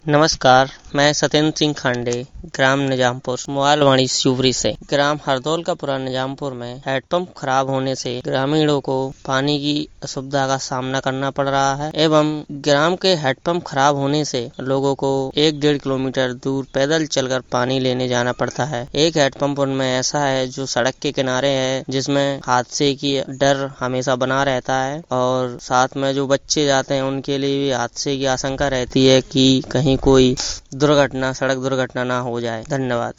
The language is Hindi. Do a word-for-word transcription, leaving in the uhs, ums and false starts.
नमस्कार, मैं सत्येंद्र सिंह खांडे, ग्राम निजामपुर, मोबाइल शिवपुरी से। ग्राम हरदौल का पुरा निजामपुर में हैंडपंप खराब होने से ग्रामीणों को पानी की असुविधा का सामना करना पड़ रहा है एवं ग्राम के हैंडपंप खराब होने से लोगों को एक डेढ़ किलोमीटर दूर पैदल चलकर पानी लेने जाना पड़ता है। एक हैंडपंप उनमें ऐसा है जो सड़क के किनारे है, जिसमें हादसे की डर हमेशा बना रहता है और साथ में जो बच्चे जाते हैं उनके लिए भी हादसे की आशंका रहती है कि कहीं कोई दुर्घटना सड़क दुर्घटना ना हो जाए। धन्यवाद।